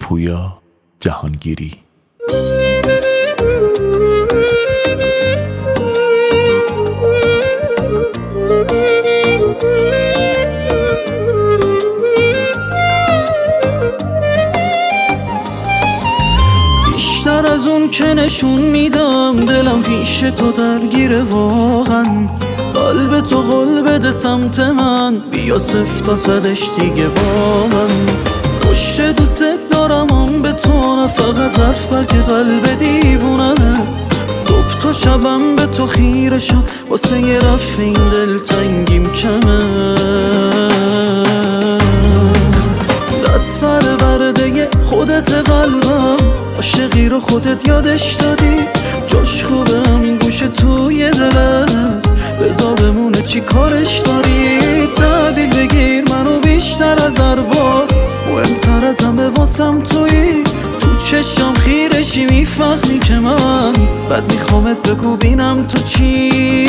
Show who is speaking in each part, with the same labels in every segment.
Speaker 1: پویا جهانگیری.
Speaker 2: بیشتر از اون که نشون میدم دلم پیش تو درگیره واقعا. قلب تو قول بده سمت من، بیا 0 تا 100ش دیگه با من. پشت دوست دارم اون به تو، نه فقط حرف بلکه قلب دیوونمه. صبح تا شبم به تو خیرشم، واسه یه رفع این دل تنگیم کمه. دست برده خودت قلبم، عاشقی رو خودت یادش دادی. جاش خوبه همین گوشه توی دلت، بذار بمونه چی کارش داری. تحویل بگیر منو بیشتر از هر بار، مهمتر از همه واسم تویی. تو چشم خیرشی میفهمی که من بد میخوامت، بگو بینم تو چی.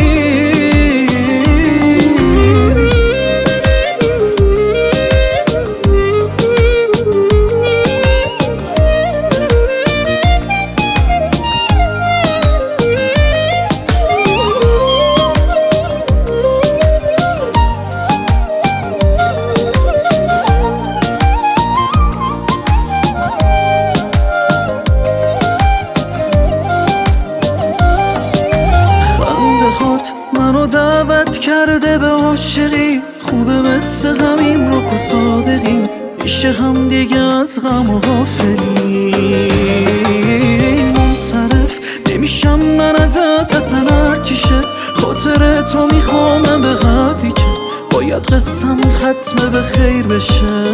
Speaker 2: منو دعوت کرده به عاشقی، خوبه مثل غمیم رو که صادقیم. میشه هم دیگه از غم و غافلیم. منصرف نمیشم من ازت اصلا هرچی شه. خاطر تو میخوامم به قدری که باید قصم ختمه به خیر بشه.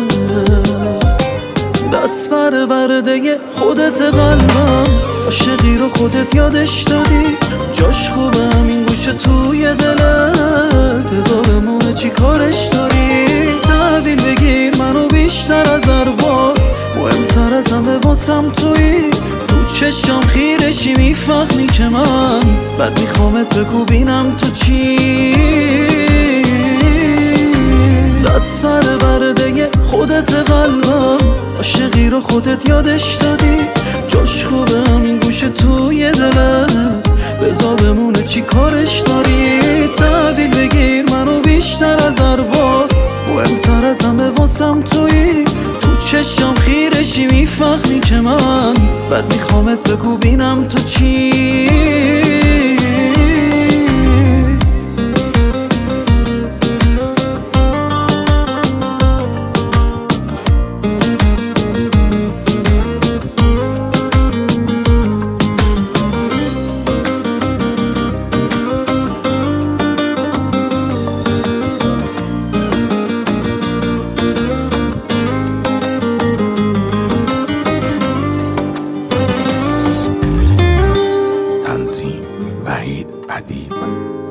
Speaker 2: دست برده خودت قلبم، عاشقی رو خودت یادش دادی. جاش خوبه همین گوشه توی دلت، بذار بمونه چی کارش داری. تحویل بگیر منو بیشتر از هر بار، مهمتر از همه واسم تویی. تو چشم خیرشی میفهمی که من بد میخوامت، بگو بینم تو چی. دست برده خودت قلبم، عاشقی رو خودت یادش دادی. جاش خوبه همین گوشه توی دلت، بذار بمونه چی کارش داری. تحویل بگیر منو بیشتر از هر بار، مهمتر از همه واسم تویی. تو چشم خیرشی میفهمی که من بد میخوامت، بگو بینم تو چی.
Speaker 1: وحید ادیب.